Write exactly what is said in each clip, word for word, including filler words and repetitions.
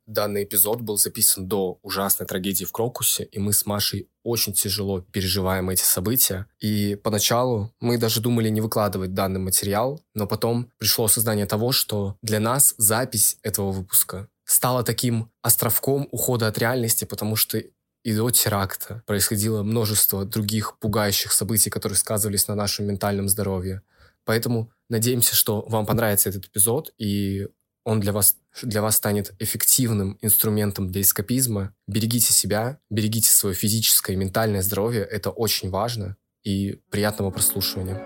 Данный эпизод был записан до ужасной трагедии в Крокусе, и мы с Машей очень тяжело переживаем эти события. И поначалу мы даже думали не выкладывать данный материал, но потом пришло осознание того, что для нас запись этого выпуска стала таким островком ухода от реальности, потому что и до теракта происходило множество других пугающих событий, которые сказывались на нашем ментальном здоровье. Поэтому надеемся, что вам понравится этот эпизод, и он для вас, для вас станет эффективным инструментом для эскапизма. Берегите себя, берегите свое физическое и ментальное здоровье. Это очень важно. И приятного прослушивания.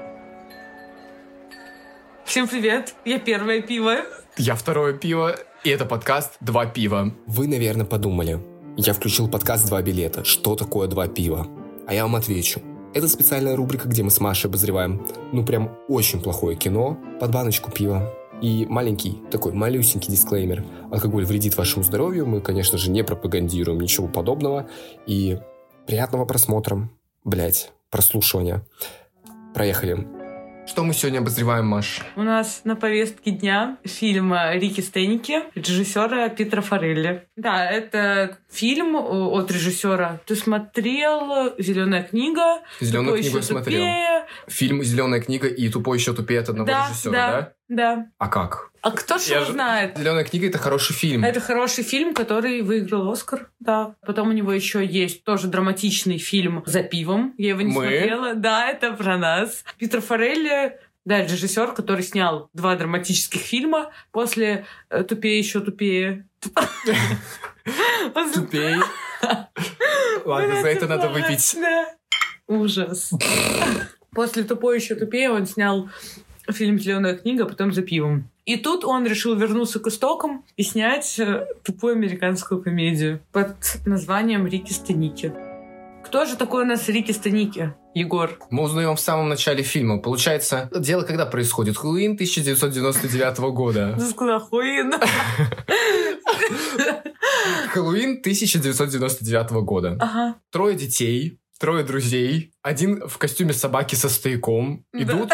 Всем привет, я первое пиво. Я второе пиво, и это подкаст «Два пива». Вы, наверное, подумали, я включил подкаст «Два билета». Что такое «Два пива»? А я вам отвечу. Это специальная рубрика, где мы с Машей обозреваем, ну прям очень плохое кино под баночку пива. И маленький, такой малюсенький дисклеймер. Алкоголь вредит вашему здоровью. Мы, конечно же, не пропагандируем ничего подобного. И приятного просмотра. Блять, прослушивания. Проехали. Что мы сегодня обозреваем, Маш? У нас на повестке дня фильм «Рики Стеники» режиссера Питера Фаррелли. Да, это фильм от режиссера. Ты смотрел «Зеленая книга»? «Зеленую книгу» я смотрел. Тупее. Фильм «Зеленая книга» и «Тупой еще тупее» от одного да, режиссера, да? да? Да. А как? А кто ж его знает? «Зеленая книга» — это хороший фильм. Это хороший фильм, который выиграл «Оскар», да. Потом у него еще есть тоже драматичный фильм «За пивом». Я его не Мы? смотрела. Да, это про нас. Питер Фаррелли, да, режиссер, который снял два драматических фильма после «Тупее еще тупее». Тупее. Ладно, за это надо выпить. Ужас. После «Тупой еще тупее» он снял фильм «Зеленая книга», потом «За пивом». И тут он решил вернуться к истокам и снять тупую американскую комедию под названием «Рики Стеники». Кто же такой у нас Рики Стеники, Егор? Мы узнаем в самом начале фильма. Получается, дело когда происходит? Хэллоуин тысяча девятьсот девяносто девятого года. Ты сказала Хэллоуин. Хэллоуин тысяча девятьсот девяносто девятого года. Ага. Трое детей, трое друзей, один в костюме собаки со стояком идут...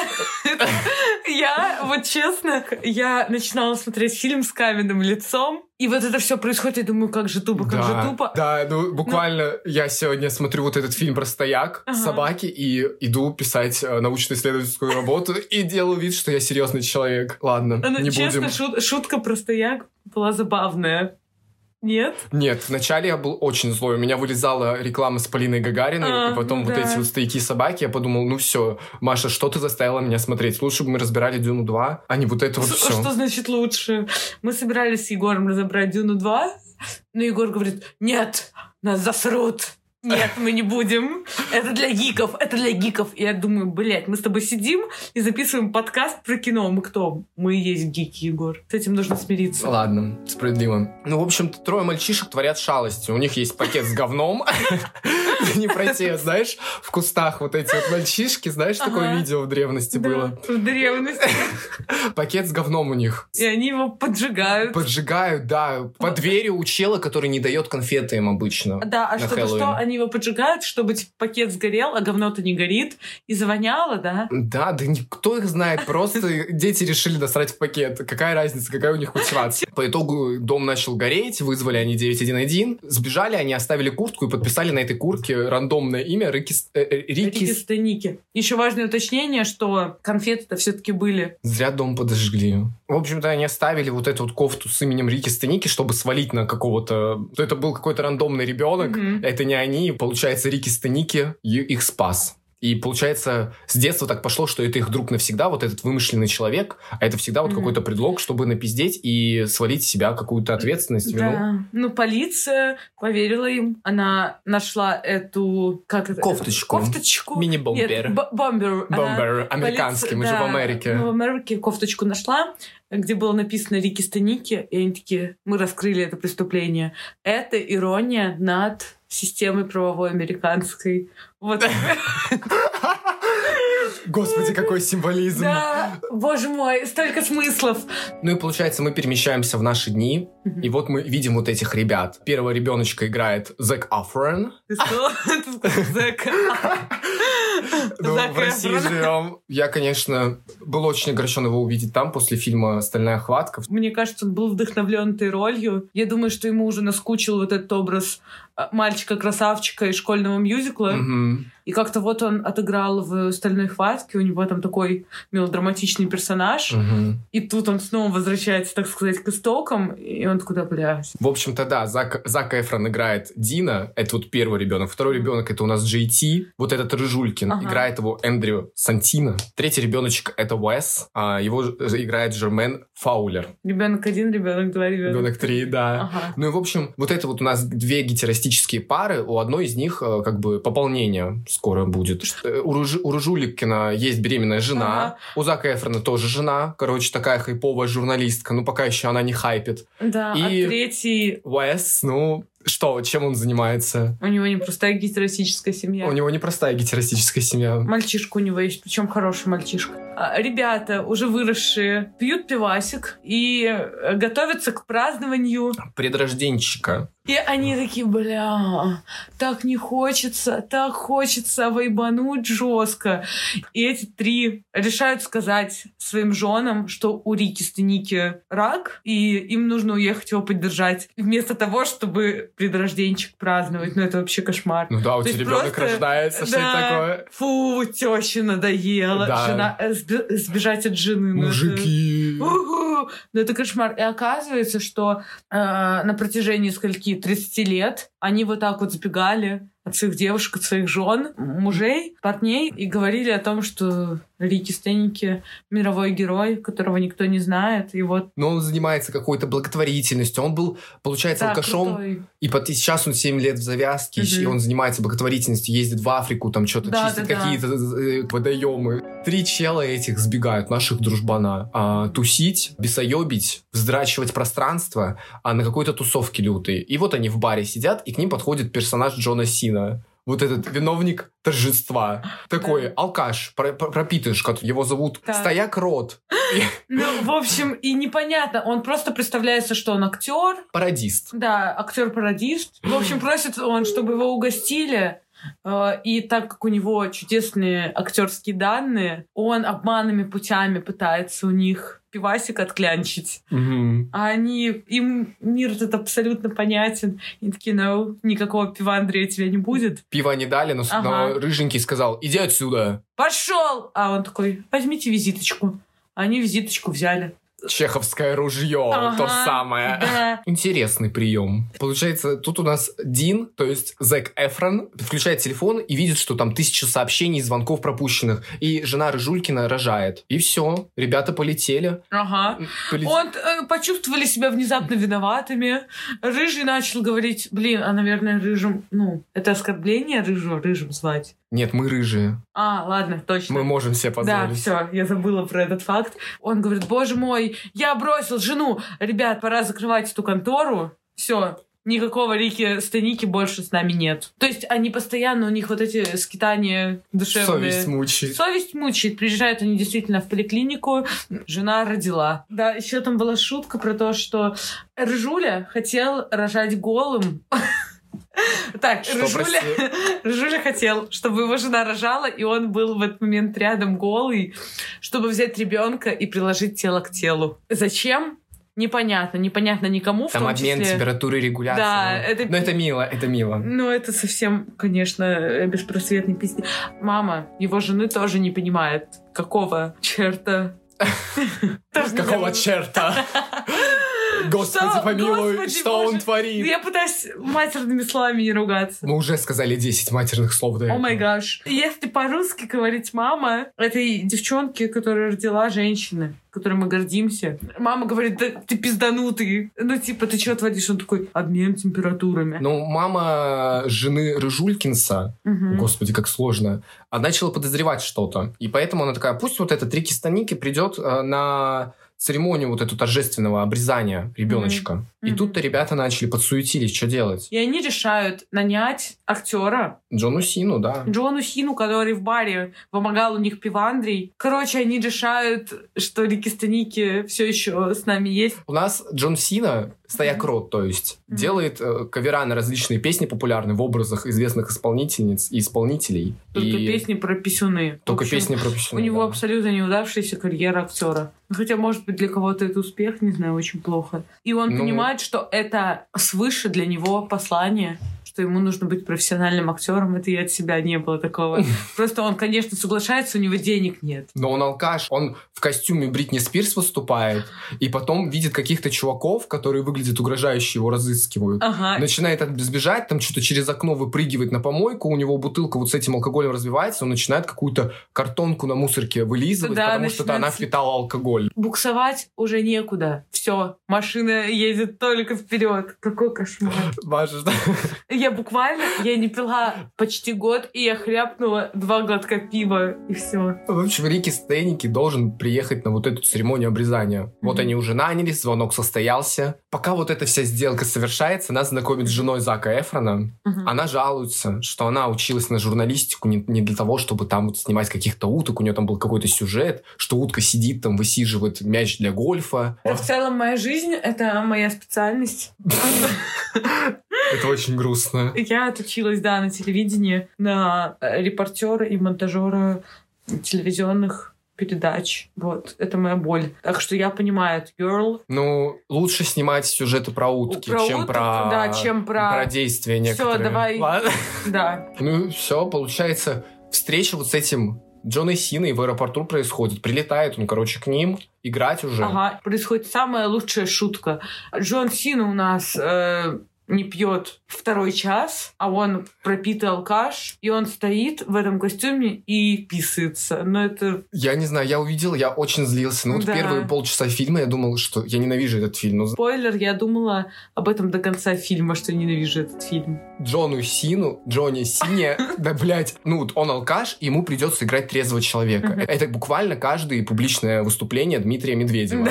Я, вот честно, я начинала смотреть фильм с каменным лицом, и вот это все происходит, я думаю, как же тупо, как да, же тупо. Да, ну буквально ну... я сегодня смотрю вот этот фильм про стояк ага. собаки и иду писать э, научно-исследовательскую работу и делаю вид, что я серьезный человек. Ладно, ну, не честно, будем. Шут, шутка про стояк была забавная. Нет? Нет, вначале я был очень злой. У меня вылезала реклама с Полиной Гагариной, а, и потом да. вот эти вот стояки-собаки. Я подумал, ну все, Маша, что ты заставила меня смотреть? Лучше бы мы разбирали Дюну два, а не вот это вот все. Что значит лучше? Мы собирались с Егором разобрать Дюну два, но Егор говорит, нет, нас засрут. Нет, мы не будем. Это для гиков, это для гиков. И я думаю, блядь, мы с тобой сидим и записываем подкаст про кино. Мы кто? Мы и есть гики, Егор. С этим нужно смириться. Ладно, справедливо. Ну, в общем-то, трое мальчишек творят шалости. У них есть пакет с говном. Не про те, знаешь, в кустах вот эти вот мальчишки. Знаешь, такое видео в древности было? В древности. Пакет с говном у них. И они его поджигают. Поджигают, да. По дверью у чела, который не дает конфеты им обычно. Да, а чтобы что? Они его поджигают, чтобы типа, пакет сгорел, а говно-то не горит. И завоняло, да? Да, да никто их знает. Просто дети решили насрать в пакет. Какая разница, какая у них мотивация? По итогу дом начал гореть, вызвали они девять один один. Сбежали, они оставили куртку и подписали на этой куртке рандомное имя Рики... Э, э, Рики... Рики Стеники. Еще важное уточнение, что конфеты-то все-таки были. Зря дом подожгли. В общем-то, они оставили вот эту вот кофту с именем Рики Стеники, чтобы свалить на какого-то... Это был какой-то рандомный ребенок. Mm-hmm. Это не они. И, получается, Рики Стеники их спас. И, получается, с детства так пошло, что это их друг навсегда, вот этот вымышленный человек, а это всегда вот mm-hmm. какой-то предлог, чтобы напиздеть и свалить с себя какую-то ответственность, вину. Да. Ну, полиция поверила им. Она нашла эту... Как это? Кофточку. Кофточку. Мини-бомбер. Нет, бомбер. Бомбер. Американский, полиция, мы да, же в Америке. Мы в Америке кофточку нашла, где было написано «Рики Стеники», и они такие, мы раскрыли это преступление. Это ирония над системой правовой американской. Вот. Господи, какой символизм. Да, боже мой, столько смыслов. Ну и получается, мы перемещаемся в наши дни, mm-hmm. и вот мы видим вот этих ребят. Первого ребеночка играет Зак Эфрон. Ты что? Ты сказал Зак. Ну, в России живем. Я, конечно, был очень огорчен его увидеть там после фильма «Стальная хватка». Мне кажется, он был вдохновлен этой ролью. Я думаю, что ему уже наскучил вот этот образ мальчика-красавчика из школьного мюзикла. Mm-hmm. И как-то вот он отыграл в «Стальной хватке», у него там такой мелодраматичный персонаж. Mm-hmm. И тут он снова возвращается, так сказать, к истокам, и он такой, да, блядь. В общем-то, да, Зак, Зак Эфрон играет Дина, это вот первый ребенок. Второй ребенок это у нас Джей Ти, вот этот Рыжулькин, ага. играет его Эндрю Сантино. Третий ребеночек это Уэс, а его играет Жермен Фаулер. Ребенок один, ребенок два, ребенок, ребенок три, да. Ага. Ну и, в общем, вот это вот у нас две гетеростические пары, у одной из них как бы пополнение скоро будет. У, Рыж, у Рыжулькина есть беременная жена, ага. у Зака Эфрона тоже жена, короче, такая хайповая журналистка, ну пока еще она не хайпит. Да, и а третий... Уэс, ну... Что, чем он занимается? У него не простая гетеростическая семья. У него не простая гетеростическая семья. Мальчишка у него есть, причем хороший мальчишка. А, ребята, уже выросшие, пьют пивасик и готовятся к празднованию предрожденчика. И они такие, бля, так не хочется, так хочется вайбануть жестко. И эти три решают сказать своим женам, что у Рики Станики рак, и им нужно уехать его поддержать. Вместо того, чтобы предрожденчик праздновать. Ну, это вообще кошмар. Ну да, у тебя ребенок просто... рождается, что да, это такое? Фу, теща надоела. Да. Жена... Сбежать от жены. Мужики. Ну, это... ну, это кошмар. И оказывается, что э, на протяжении скольки тридцати лет они вот так вот сбегали от своих девушек, от своих жен, мужей, парней, и говорили о том, что Рики Стеники мировой герой, которого никто не знает, и вот... Но он занимается какой-то благотворительностью. Он был, получается, да, алкашом, крутой. И, под... и сейчас он семь лет в завязке, угу. и он занимается благотворительностью, ездит в Африку, там что-то да, чистит да, какие-то да. водоемы. Три чела этих сбегают, наших дружбана, а, тусить, бесоебить, вздрачивать пространство, а на какой-то тусовке лютой. И вот они в баре сидят, и к ним подходит персонаж Джона Сина. Вот этот виновник торжества. Такой да. алкаш, пропитышка. Его зовут да. Стояк Рот. Ну, в общем, и непонятно. Он просто представляется, что он актер. Пародист. Да, актер-пародист. В общем, просит он, чтобы его угостили. И так как у него чудесные актерские данные, он обманными путями пытается у них пивасик отклянчить. Mm-hmm. А они, им мир этот абсолютно понятен. И такие, ну, никакого пива, Андрея, тебя не будет. Пива не дали, но, ага. но Рыженький сказал, иди отсюда. Пошел! А он такой, возьмите визиточку. Они визиточку взяли. Чеховское ружье, ага, то самое. Да. Интересный прием. Получается, тут у нас Дин, то есть Зак Эфрон, включает телефон и видит, что там тысяча сообщений, звонков пропущенных. И жена Рыжулькина рожает. И все, ребята полетели. Ага. Полет... Он э, почувствовали себя внезапно виноватыми. Рыжий начал говорить, блин, а, наверное, рыжим, ну, это оскорбление рыжего рыжим звать. Нет, мы рыжие. А, ладно, точно. Мы можем себе позволить. Да, все, я забыла про этот факт. Он говорит, боже мой, я бросил жену. Ребят, пора закрывать эту контору. Все, никакого Рики Станики больше с нами нет. То есть они постоянно, у них вот эти скитания душевные. Совесть мучает. Совесть мучает. Приезжают они действительно в поликлинику, жена родила. Да, еще там была шутка про то, что Рыжуля хотел рожать голым. Так, Рыжуля, Рыжуля хотел, чтобы его жена рожала, и он был в этот момент рядом голый, чтобы взять ребенка и приложить тело к телу. Зачем? Непонятно, непонятно никому. Там в том обмен числе... температуры, регуляции. Да, это... Но это мило, это мило. Ну, это совсем, конечно, беспросветный пиздец. Мама его жены тоже не понимает, какого черта... Какого черта? Господи, что? помилуй, Господи, что Боже. Он творит? Я пытаюсь матерными словами не ругаться. Мы уже сказали десять матерных слов до этого. О май гаш. Если по-русски говорить «мама» этой девчонки, которая родила женщины, которой мы гордимся, мама говорит, да ты пизданутый. Ну, типа, ты что творишь? Он такой, обмен температурами. Ну, мама жены Рыжулькинса, угу. Господи, как сложно, начала подозревать что-то. И поэтому она такая, пусть вот этот Рики Станики придет э, на... церемонию вот эту торжественного обрезания ребеночка. Mm-hmm. И mm-hmm. тут-то ребята начали подсуетились, что делать. И они решают нанять актера. Джону Сину, да. Джону Сину, который в баре помогал у них пивандрий. Короче, они решают, что Рики Станики все еще с нами есть. У нас Джон Сина, стояк mm-hmm. рот, то есть, mm-hmm. делает э, кавера на различные песни популярные в образах известных исполнительниц и исполнителей. Только и... песни про писюны. Только общем, песни про писюны, у него да. абсолютно неудавшаяся карьера актера. Хотя, может быть, для кого-то это успех, не знаю, очень плохо. И он ну... понимает, что это свыше для него послание, что ему нужно быть профессиональным актером. Это и от себя не было такого. Просто он, конечно, соглашается, у него денег нет. Но он алкаш. Он в костюме Бритни Спирс выступает, и потом видит каких-то чуваков, которые выглядят угрожающе, его разыскивают. Ага. Начинает сбежать, там что-то через окно выпрыгивает на помойку, у него бутылка вот с этим алкоголем разбивается, он начинает какую-то картонку на мусорке вылизывать, да, потому начинается... что она впитала алкоголь. Буксовать уже некуда. Все, машина едет только вперед. Какой кошмар. Маша, что? Я буквально, я не пила почти год, и я хряпнула два глотка пива, и все. В общем, Рики Станики должен приехать на вот эту церемонию обрезания. Mm-hmm. Вот они уже нанялись, звонок состоялся. Пока вот эта вся сделка совершается, нас знакомит с женой Зака Эфрона. Mm-hmm. Она жалуется, что она училась на журналистику не, не для того, чтобы там вот снимать каких-то уток. У нее там был какой-то сюжет, что утка сидит там, высиживает мяч для гольфа. В целом моя жизнь — это моя специальность. Это очень грустно. Я отучилась, да, на телевидении, на репортера и монтажера телевизионных передач. Вот, это моя боль. Так что я понимаю, girl. Ну, лучше снимать сюжеты про утки, про чем, уток, про... Да, чем про... про действия некоторые. Все, давай. Ладно? Да. Ну, все, получается, встреча вот с этим Джоной Синой в аэропорту происходит. Прилетает он, короче, к ним играть уже. Ага, происходит самая лучшая шутка. Джон Сина у нас... Э- не пьет второй час, а он пропитый алкаш, и он стоит в этом костюме и писается. Но это... Я не знаю, я увидел, я очень злился. Ну, вот да. Первые полчаса фильма я думал, что я ненавижу этот фильм. Но... Спойлер, я думала об этом до конца фильма, что ненавижу этот фильм. Джону Сину, Джонни Сине, да, блядь, ну, вот он алкаш, и ему придется играть трезвого человека. Это буквально каждое публичное выступление Дмитрия Медведева.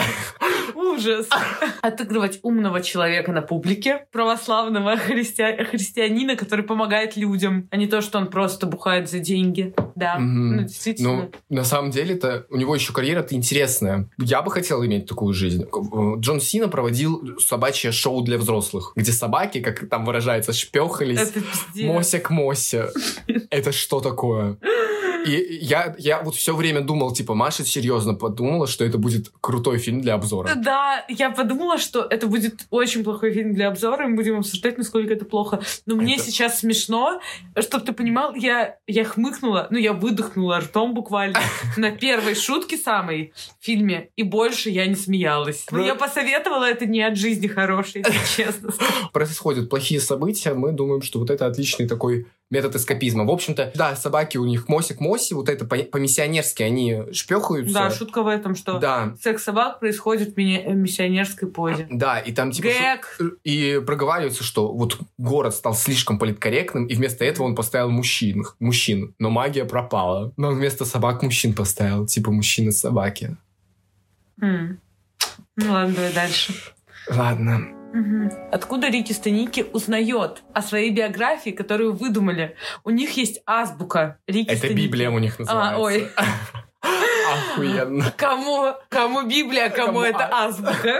Ужас. Отыгрывать умного человека на публике, православного христи... христианина, который помогает людям, а не то, что он просто бухает за деньги. Да, mm-hmm. ну действительно. Ну, на самом деле-то у него еще карьера-то интересная. Я бы хотел иметь такую жизнь. Джон Сина проводил собачье шоу для взрослых, где собаки, как там выражается, шпёхались. Мося к Мосе. Это что такое? И я, я вот все время думал, типа, Маша серьезно подумала, что это будет крутой фильм для обзора. Да, я подумала, что это будет очень плохой фильм для обзора, и мы будем обсуждать, насколько это плохо. Но это... мне сейчас смешно, чтобы ты понимал, я, я хмыкнула, ну, я выдохнула ртом буквально на первой шутке самой в фильме, и больше я не смеялась. Но я посоветовала это не от жизни хорошей, если честно. Происходят плохие события, мы думаем, что вот это отличный такой метод эскапизма. В общем-то, да, собаки у них мосик моси, вот это по-миссионерски они шпёхаются. Да, шутка в этом, что да. секс собак происходит в ми- миссионерской позе. Да, и там типа... Шу... И проговаривается, что вот город стал слишком политкорректным, и вместо этого он поставил мужчин. Мужчин. Но магия пропала. Но он вместо собак мужчин поставил. Типа мужчины-собаки. Mm. Ну ладно, давай дальше. Ладно. Угу. Откуда Рики Станики узнает о своей биографии, которую выдумали? У них есть азбука. Рики Это Станики. Библия у них называется. А, ой. Охуенно. Кому, кому Библия, кому это азбука?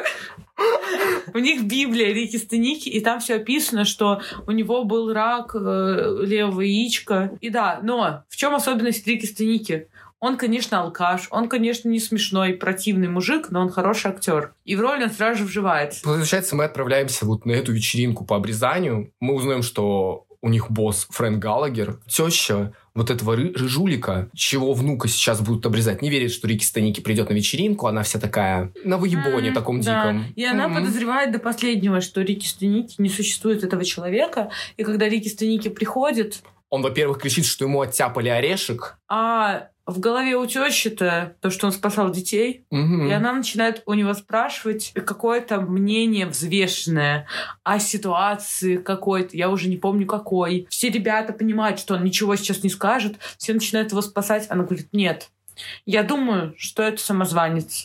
У них Библия Рики Станики, и там все описано, что у него был рак э, левого яичка. И да, но в чем особенность Рики Станики? Он, конечно, алкаш, он, конечно, не смешной, противный мужик, но он хороший актер. И в роль он сразу же вживается. Получается, мы отправляемся вот на эту вечеринку по обрезанию. Мы узнаем, что у них босс Фрэнк Галагер, теща вот этого ры- рыжулика, чего внука сейчас будут обрезать. Не верит, что Рики Станики придет на вечеринку, она вся такая на выебоне mm, таком да. диком. И она mm-hmm. подозревает до последнего, что Рики Станики не существует этого человека. И когда Рики Станики приходит... Он, во-первых, кричит, что ему оттяпали орешек. А в голове у тещи-то то, что он спасал детей. Mm-hmm. И она начинает у него спрашивать какое-то мнение взвешенное о ситуации какой-то. Я уже не помню какой. Все ребята понимают, что он ничего сейчас не скажет. Все начинают его спасать. Она говорит, нет. Я думаю, что это самозванец.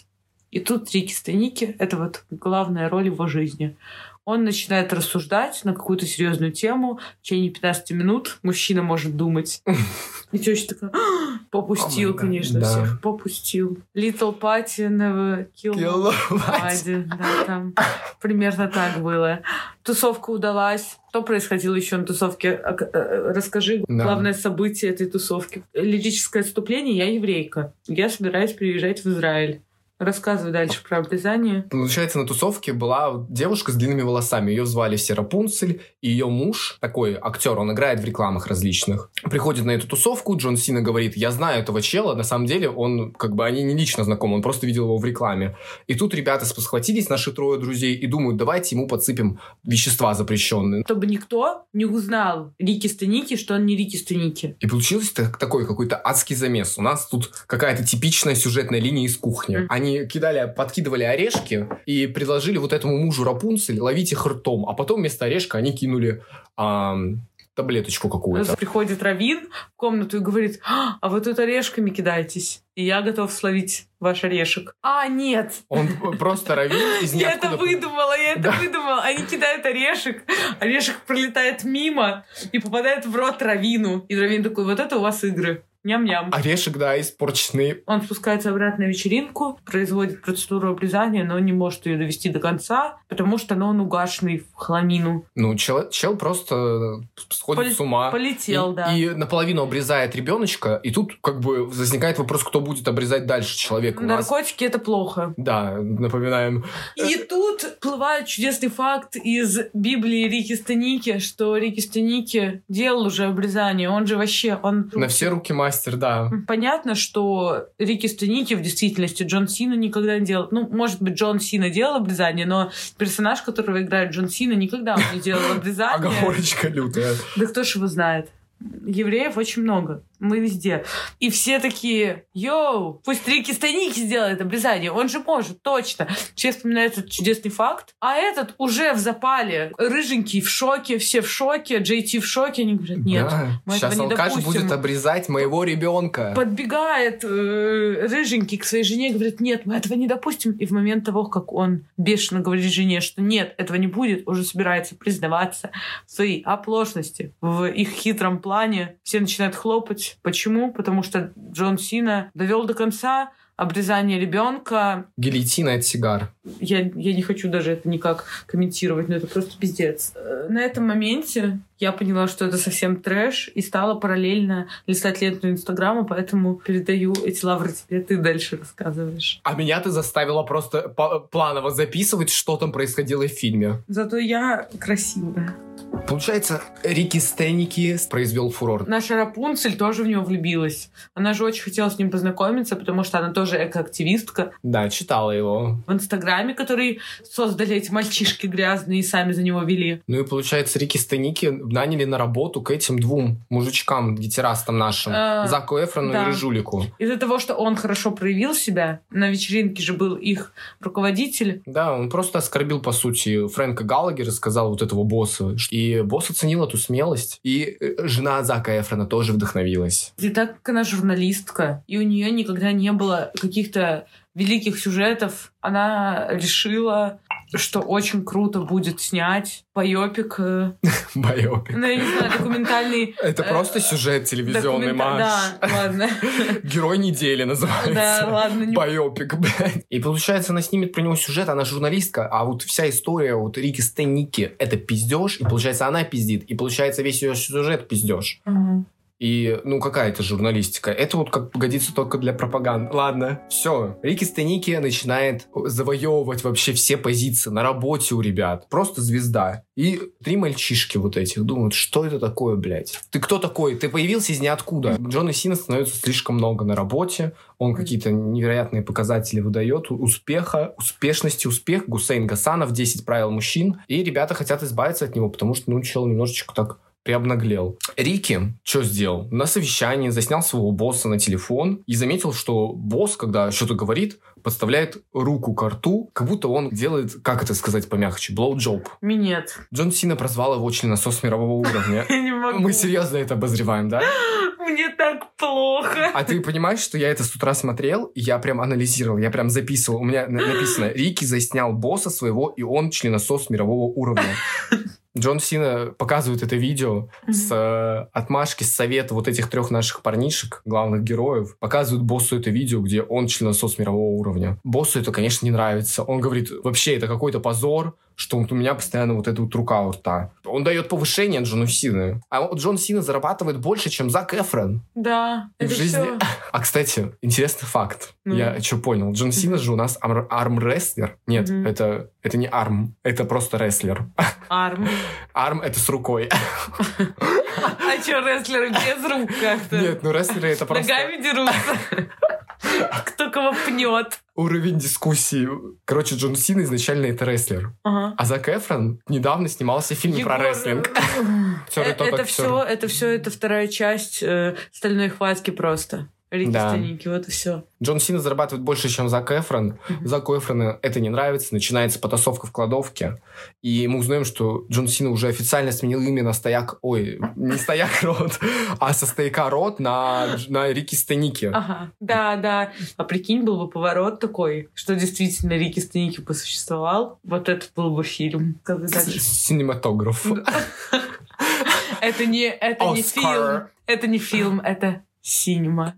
И тут Рики Стеники — это вот главная роль его жизни. Он начинает рассуждать на какую-то серьезную тему. В течение пятнадцати минут мужчина может думать. И теща такая: попустил, конечно, да. всех. Попустил. Little Party never kill nobody. Да, там примерно так было. Тусовка удалась. Что происходило еще на тусовке? Расскажи да. главное событие этой тусовки. Лирическое отступление. Я еврейка. Я собираюсь переезжать в Израиль. Рассказывай дальше про обрезание. Получается, на тусовке была девушка с длинными волосами. Ее звали все Рапунцель. И ее муж, такой актер, он играет в рекламах различных. Приходит на эту тусовку, Джон Сина говорит: я знаю этого чела. На самом деле, он, как бы, они не лично знакомы, он просто видел его в рекламе. И тут ребята схватились, наши трое друзей, и думают: давайте ему подсыпем вещества запрещенные. Чтобы никто не узнал Рики Стеники, что он не Рики Стеники. И получился такой какой-то адский замес. У нас тут какая-то типичная сюжетная линия из кухни. Mm. Они кидали, подкидывали орешки и предложили вот этому мужу Рапунцель ловить их ртом, а потом вместо орешка они кинули а, таблеточку какую-то. Приходит раввин в комнату и говорит: а вы тут орешками кидаетесь, и я готов словить ваш орешек. А, нет. Он просто раввин из ниоткуда. Я это выдумала, я это выдумала. Они кидают орешек, орешек пролетает мимо и попадает в рот раввину. И раввин такой: вот это у вас игры. Ням-ням. Орешек, да, испорченный. Он спускается обратно на вечеринку, производит процедуру обрезания, но не может ее довести до конца, потому что ну, он угашенный в хламину. Ну, чел, чел просто сходит Пол- с ума. Полетел, и, да. И наполовину обрезает ребеночка, и тут как бы возникает вопрос, кто будет обрезать дальше человека. Наркотики — это плохо. Да, напоминаем. И тут всплывает чудесный факт из Библии Рики Стеники, что Рики Стеники делал уже обрезание. Он же вообще... Он... На все руки мастер, да. Понятно, что Рики Стеники в действительности Джон Сина никогда не делал. Ну, может быть, Джон Сина делал обрезание, но персонаж, которого играет Джон Сина, никогда он не делал обрезание. Оговорочка лютая. Да кто ж его знает. Евреев очень много. Мы везде. И все такие: йоу, пусть Рики Стеники сделает обрезание. Он же может, точно. Сейчас вспоминаю этот чудесный факт. А этот уже в запале. Рыженький в шоке, все в шоке, Джей Ти в шоке. Они говорят: нет, да. мы сейчас этого не алкаш допустим. Будет обрезать моего ребенка. Подбегает э, Рыженький к своей жене и говорит: нет, мы этого не допустим. И в момент того, как он бешено говорит жене, что нет, этого не будет, уже собирается признаваться в своей оплошности, в их хитром плане. Все начинают хлопать. Почему? Потому что Джон Сина довел до конца обрезание ребенка. Гильотина от сигар. Я, я не хочу даже это никак комментировать, но это просто пиздец. На этом моменте я поняла, что это совсем трэш, и стала параллельно листать ленту Инстаграма, поэтому передаю эти лавры тебе, ты дальше рассказываешь. А меня ты заставила просто планово записывать, что там происходило в фильме. Зато я красивая. Получается, Рики Стеники произвел фурор. Наша Рапунцель тоже в него влюбилась. Она же очень хотела с ним познакомиться, потому что она тоже экоактивистка. Да, читала его. В Инстаграме, который создали эти мальчишки грязные и сами за него вели. Ну и получается, Рики Стеники наняли на работу к этим двум мужичкам, гетерастам нашим. А, Заку Эфрону да. и Рыжулику. Из-за того, что он хорошо проявил себя, на вечеринке же был их руководитель. Да, он просто оскорбил, по сути, Фрэнка Галагера, сказал вот этого босса. И босс оценил эту смелость. И жена Зака Эфрона тоже вдохновилась. И так как она журналистка, и у нее никогда не было каких-то великих сюжетов, она решила, что очень круто будет снять байопик. Байопик. Ну, я не знаю, документальный... Это просто сюжет телевизионный, Маш. Да, ладно. Герой недели называется. Да, ладно. Байопик, блядь. И получается, она снимет про него сюжет, она журналистка, а вот вся история вот Рики Стеники — это пиздеж, и получается, она пиздит, и получается, весь ее сюжет пиздеж. Угу. И, ну, какая это журналистика? Это вот как годится только для пропаганды. Ладно, все. Рики Стеники начинает завоевывать вообще все позиции на работе у ребят. Просто звезда. И три мальчишки вот этих думают: что это такое, блядь? Ты кто такой? Ты появился из ниоткуда. Джона Сина становится слишком много на работе. Он какие-то невероятные показатели выдает. Успеха, успешности, успех. Гусейн Гасанов, десять правил мужчин. И ребята хотят избавиться от него, потому что, ну, чел немножечко так приобнаглел. Рики что сделал? На совещании заснял своего босса на телефон и заметил, что босс, когда что-то говорит, подставляет руку к рту, как будто он делает, как это сказать помягче, блоу-джоб. Минет. Джон Сина прозвал его членосос мирового уровня. Я не могу. Мы серьезно это обозреваем, да? Мне так плохо. А ты понимаешь, что я это с утра смотрел, и я прям анализировал, я прям записывал. У меня написано: Рики заснял босса своего, и он членосос мирового уровня. Джон Сина показывает это видео mm-hmm. с э, отмашки, с совета вот этих трех наших парнишек, главных героев. Показывают боссу это видео, где он членосос мирового уровня. Боссу это, конечно, не нравится. Он говорит, вообще, это какой-то позор, что вот у меня постоянно вот эта вот рука у рта. Он дает повышение Джону Сина. А вот Джон Сина зарабатывает больше, чем Зак Эфрон. Да, И это в жизни... всё. А, кстати, интересный факт. Ну. Я что понял. Джон Сина же у нас ар- арм-рестлер. Нет, Мгм. это, это не арм. Это просто рестлер. Арм. Арм — это с рукой. А что, рестлеры без рук как-то? Нет, ну рестлеры — это просто Ногами дерутся. Кто кого пнет. уровень дискуссии. Короче, Джон Сина изначально это рестлер. Ага. А Зак Эфрон недавно снимался в фильме про Егор, рестлинг. э, Актёр и тот Это актёр. все, это все, это вторая часть э, стальной хватки просто. Рики Да. Станики, вот и все. Джон Сина зарабатывает больше, чем Зак Эфрон. Мгм. Заку Эфрону это не нравится. Начинается потасовка в кладовке. И мы узнаем, что Джон Сина уже официально сменил имя на стояк... Ой, не стояк рот, а со стояка рот на, на Рики Станики. Ага, да, да. А прикинь, был бы поворот такой, что действительно Рики Станики посуществовал. Вот это был бы фильм. Как бы дальше. Синематограф. Это не, это не Оскар. фильм. Это не фильм, это синема.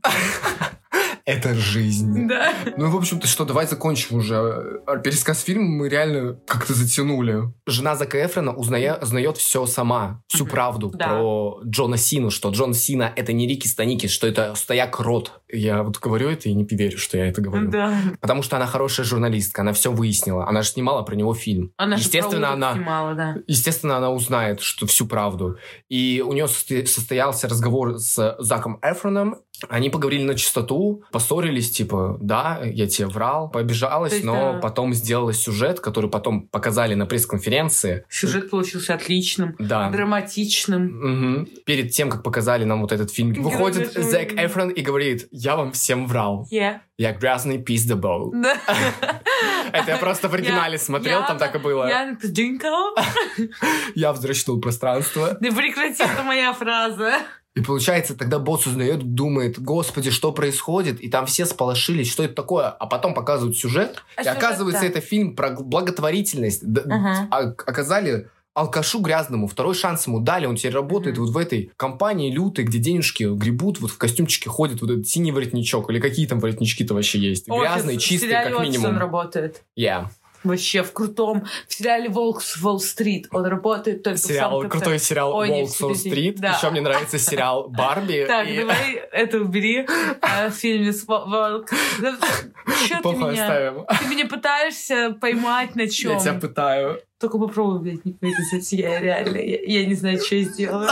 Это жизнь. Да. Ну, в общем-то, что, давай закончим уже. Пересказ фильма мы реально как-то затянули. Жена Зака Эфрона узная- узнает все сама, всю Мгм. правду Да. про Джона Сину, что Джон Сина — это не Рики Станики, что это стояк рот. Я вот говорю это и не верю, что я это говорю. Да. Потому что она хорошая журналистка, она все выяснила. Она же снимала про него фильм. Она же Естественно, про уток она... снимала, да. Естественно, она узнает что всю правду. И у нее состо- состоялся разговор с Заком Эфроном. Они поговорили на чистоту, поссорились, типа, да, я тебе врал, побежалась, То есть, но да. потом сделала сюжет, который потом показали на пресс-конференции. Сюжет получился отличным, Да. драматичным. Мгм. Перед тем, как показали нам вот этот фильм, Герой выходит нашего Зак времени. Эфрон и говорит: я вам всем врал. Yeah. Я грязный пиздобол. Да. Это я просто в оригинале Я- смотрел, я- там так и было. Я Джинкл. Я взращивал пространство. Да прекрати, это моя фраза. И получается, тогда босс узнает, думает: господи, что происходит? И там все сполошились, что это такое? А потом показывают сюжет. А и сюжет, оказывается, да. это фильм про благотворительность. Д- Ага. а- Оказали алкашу грязному второй шанс ему дали. Он теперь работает Мгм. вот в этой компании лютой, где денежки гребут, вот в костюмчике ходит вот этот синий воротничок. Или какие там воротнички-то вообще есть? Грязные, Офис. чистые, В сериале как «Офис» минимум. он работает. Yeah. Вообще в крутом. В сериале «Волк с Уолл-стрит» он работает только в Сериал, самом конце. крутой сериал Ой, не, «Волк с Уолл-стрит». да. Еще мне нравится сериал «Барби». Так, и- давай это убери а, в фильме с Вол- «Волк». Да, чё ты Плохо меня? оставим. Ты меня пытаешься поймать на чем? Я тебя пытаю. Только попробуй, блядь, не вырезать. Я реально, я, я не знаю, что я сделаю.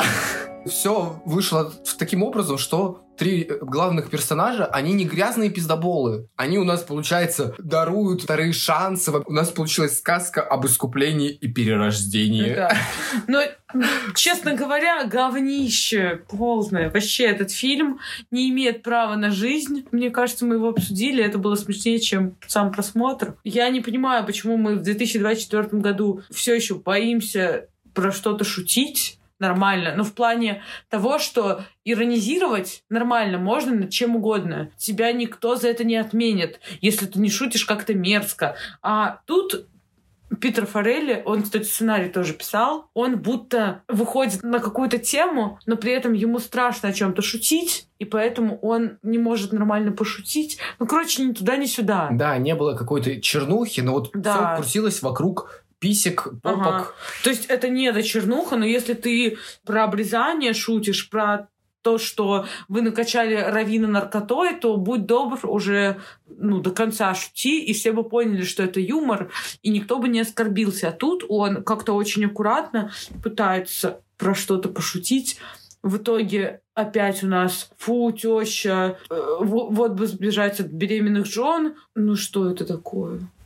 Все вышло таким образом, что три главных персонажа, они не грязные пиздоболы. Они у нас, получается, даруют вторые шансы. У нас получилась сказка об искуплении и перерождении. Да. Но, честно говоря, говнище полное. Вообще этот фильм не имеет права на жизнь. Мне кажется, мы его обсудили, это было смешнее, чем сам просмотр. Я не понимаю, почему мы в две тысячи двадцать четвёртом году все еще боимся про что-то шутить. Нормально. Но в плане того, что иронизировать нормально можно над чем угодно. Тебя никто за это не отменит, если ты не шутишь как-то мерзко. А тут Питер Форелли, он, кстати, сценарий тоже писал, он будто выходит на какую-то тему, но при этом ему страшно о чем-то шутить, и поэтому он не может нормально пошутить. Ну, короче, ни туда, ни сюда. Да, не было какой-то чернухи, но вот Да. все крутилось вокруг писек, попок. Ага. То есть это не до чернуха, но если ты про обрезание шутишь, про то, что вы накачали Равина наркотой, то будь добр, уже ну, до конца шути, и все бы поняли, что это юмор, и никто бы не оскорбился. А тут он как-то очень аккуратно пытается про что-то пошутить. В итоге опять у нас фу, теща, э, вот бы сбежать от беременных жен. Ну что это такое?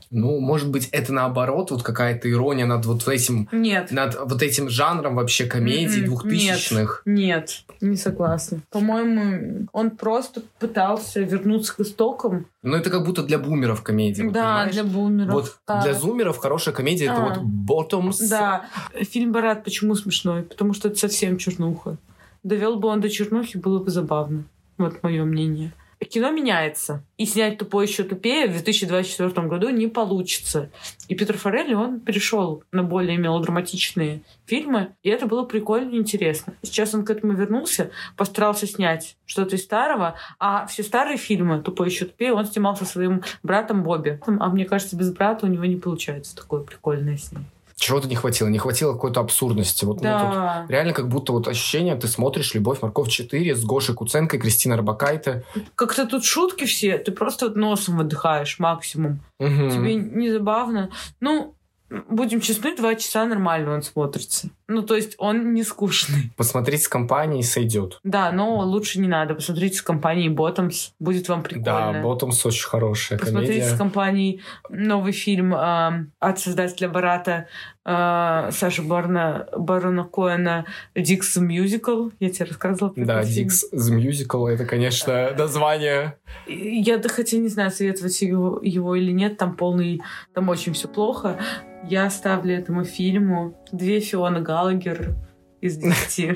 Ну, может быть, это наоборот, вот какая-то ирония над вот этим... Нет. Над вот этим жанром вообще комедий Mm-mm. двухтысячных. Нет, нет, не согласна. По-моему, он просто пытался вернуться к истокам. Ну, это как будто для бумеров комедия. Вот, да, понимаешь? для бумеров. Вот да. для зумеров хорошая комедия а. это вот Bottoms. Да. Фильм «Борат» почему смешной? Потому что это совсем чернуха. Довел бы он до чернухи, было бы забавно. Вот мое мнение. Кино меняется. И снять «Тупой еще тупее» в две тысячи двадцать четвёртом году не получится. И Питер Фаррелли, он перешел на более мелодраматичные фильмы, и это было прикольно и интересно. Сейчас он к этому вернулся, постарался снять что-то из старого, а все старые фильмы «Тупой еще тупее» он снимал со своим братом Бобби. А мне кажется, без брата у него не получается такое прикольное с ним. Чего-то не хватило. Не хватило какой-то абсурдности. Вот, да. ну, тут реально как будто вот ощущение, ты смотришь «Любовь, морковь четыре» с Гошей Куценко и Кристиной Орбакайте. Как-то тут шутки все, ты просто носом выдыхаешь максимум. Угу. Тебе не забавно. Ну, будем честны, два часа нормально он смотрится. Ну, то есть он не скучный. Посмотреть с компанией сойдет. Да, но лучше не надо. Посмотрите с компанией Bottoms. Будет вам прикольно. Да, Bottoms очень хорошая Посмотрите комедия. Посмотрите с компанией новый фильм э, от создателя «Бората» э, Саши Барона, Барона Коэна «Дикс Musical». Я тебе рассказывала про Да, этот фильм. «Дикс Musical» — это, конечно, название. Я, да, хотя не знаю, советовать его, его или нет. Там полный... Там очень все плохо. Я ставлю этому фильму две Фиона Галлагер из десяти.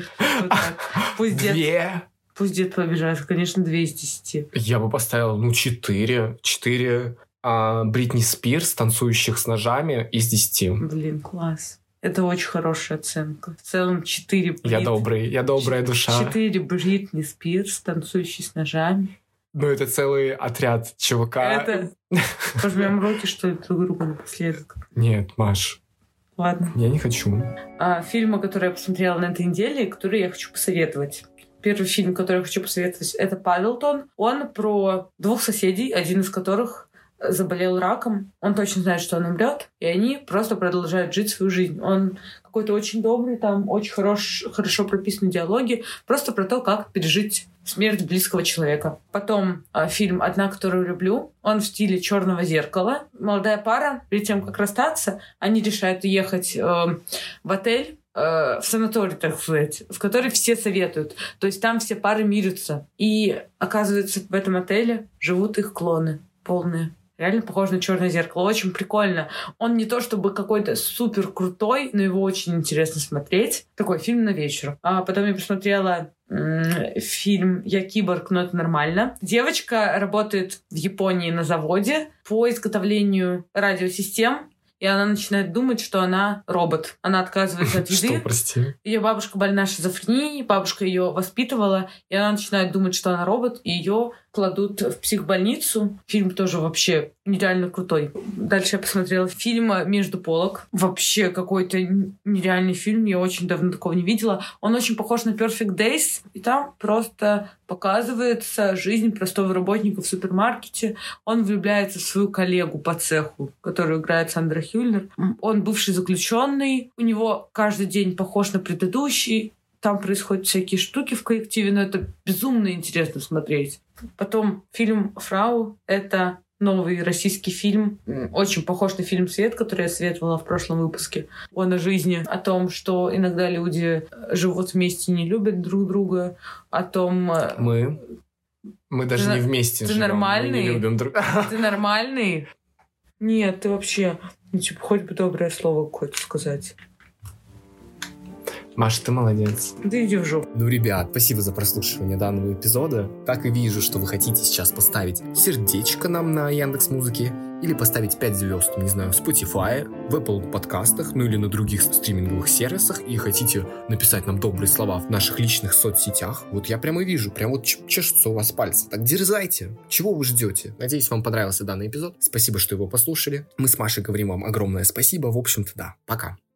Пусть Две? Пусть дед побежает. Конечно, две из десяти. Я бы поставил, ну, четыре. Четыре Бритни Спирс, танцующих с ножами, из десяти. Блин, класс. Это очень хорошая оценка. В целом четыре. Я добрый, я добрая душа. Четыре Бритни Спирс, танцующие с ножами. Ну, это целый отряд ЧВК. Это... Пожмем руки, что ли, друг другу напоследок. Нет, Маш. Ладно. Я не хочу. А, фильмы, которые я посмотрела на этой неделе, которые я хочу посоветовать. Первый фильм, который я хочу посоветовать, это «Паддлтон». Он про двух соседей, один из которых заболел раком. Он точно знает, что он умрет, и они просто продолжают жить свою жизнь. Он какой-то очень добрый, там очень хорош, хорошо прописаны диалоги, просто про то, как пережить смерть близкого человека. Потом э, фильм «Одна, которую люблю». Он в стиле «Черного зеркала». Молодая пара, перед тем, как расстаться, они решают уехать э, в отель, в санаторий, так сказать, в который все советуют. То есть там все пары мирятся. И оказывается, в этом отеле живут их клоны полные. Реально похож на «Черное зеркало». Очень прикольно. Он не то чтобы какой-то супер крутой, но его очень интересно смотреть. Такой фильм на вечер. А потом я посмотрела м- фильм «Я киборг, но это нормально». Девочка работает в Японии на заводе по изготовлению радиосистем. И она начинает думать, что она робот. Она отказывается от еды. Что, прости? Ее бабушка больна шизофренией, бабушка ее воспитывала, и она начинает думать, что она робот, и ее кладут в психбольницу. Фильм тоже вообще нереально крутой. Дальше я посмотрела фильм «Между полок». Вообще какой-то нереальный фильм. Я очень давно такого не видела. Он очень похож на Perfect Days. И там просто показывается жизнь простого работника в супермаркете. Он влюбляется в свою коллегу по цеху, которую играет Сандра Хюллер. Он бывший заключенный. У него каждый день похож на предыдущий. Там происходят всякие штуки в коллективе, но это безумно интересно смотреть. Потом фильм «Фрау» — это новый российский фильм, очень похож на фильм «Свет», который я советовала в прошлом выпуске. Он о жизни, о том, что иногда люди живут вместе и не любят друг друга, о том... Мы? Мы даже ты, не вместе ты живем, нормальный? мы не любим друг друга. Ты нормальный? Нет, ты вообще... Ну, типа, хоть бы доброе слово какое-то сказать. Маша, ты молодец. Да иди в жопу. Ну, ребят, спасибо за прослушивание данного эпизода. Так и вижу, что вы хотите сейчас поставить сердечко нам на Яндекс.Музыке или поставить пять звезд, не знаю, в Spotify, в Apple подкастах, ну или на других стриминговых сервисах, и хотите написать нам добрые слова в наших личных соцсетях. Вот я прямо вижу, прям вот чешутся у вас пальцы. Так дерзайте. Чего вы ждете? Надеюсь, вам понравился данный эпизод. Спасибо, что его послушали. Мы с Машей говорим вам огромное спасибо. В общем-то, да. Пока.